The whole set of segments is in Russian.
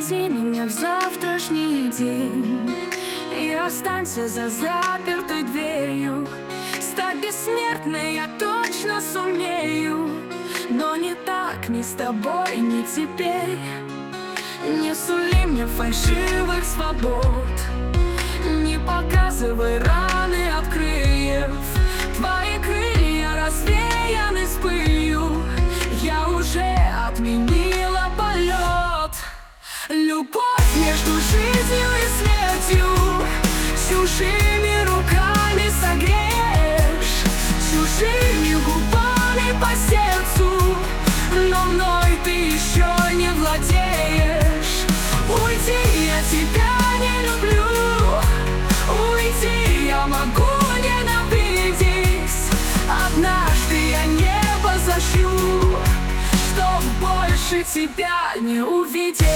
Увези меня в завтрашний день и останься за запертой дверью. Стать бессмертной я точно сумею, но не так, ни с тобой, ни теперь. Не сули мне фальшивых свобод, не показывай раны от крыльев. Твои крылья развеяны с пылью, я уже отменила полет. Любовь между жизнью и смертью чужими руками согреешь, чужими губами по сердцу, но мной ты еще не владеешь. Уйти я тебя не люблю, уйти я могу ненавидеть. Однажды я небо зашью, чтоб больше тебя не увидеть.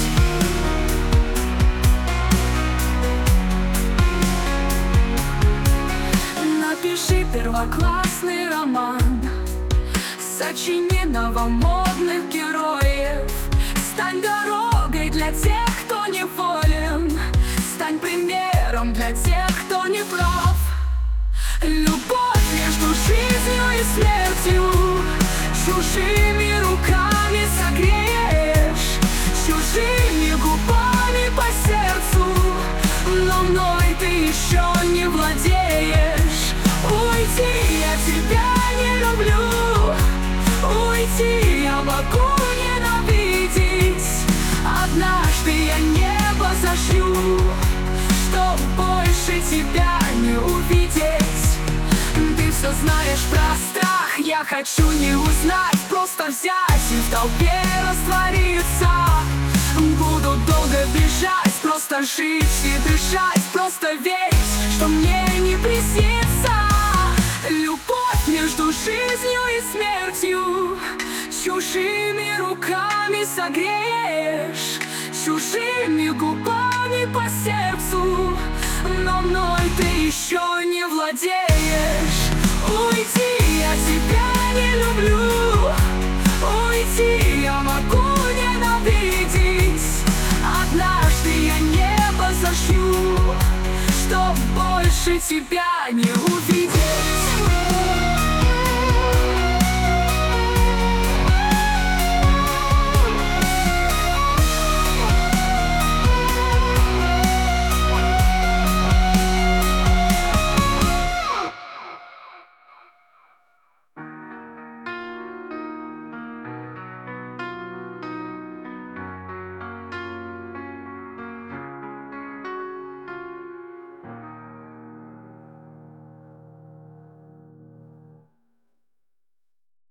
Напиши первоклассный роман, сочини новомодных героев. Стань дорогой для тех, кто неволен, стань примером для тех, кто не прав. Любовь между жизнью и смертью чужими руками согреешь, чужими губами по сердцу, но мной ты еще не владеешь. Уйти я тебя не люблю, уйти я могу ненавидеть. Однажды я небо зашью, чтоб больше тебя не увидеть. Ты все знаешь про страх, я хочу не узнать, просто взять и в толпе раствориться. Буду долго бежать, просто жить и дышать, просто верить, что мне не приснится. Любовь между жизнью и смертью чужими руками согреешь, чужими губами по сердцу, но мной ты еще не владеешь. Уйти я тебя не люблю, уйти я могу ненавидеть. Однажды я небо зашью, чтоб больше тебя не увидеть.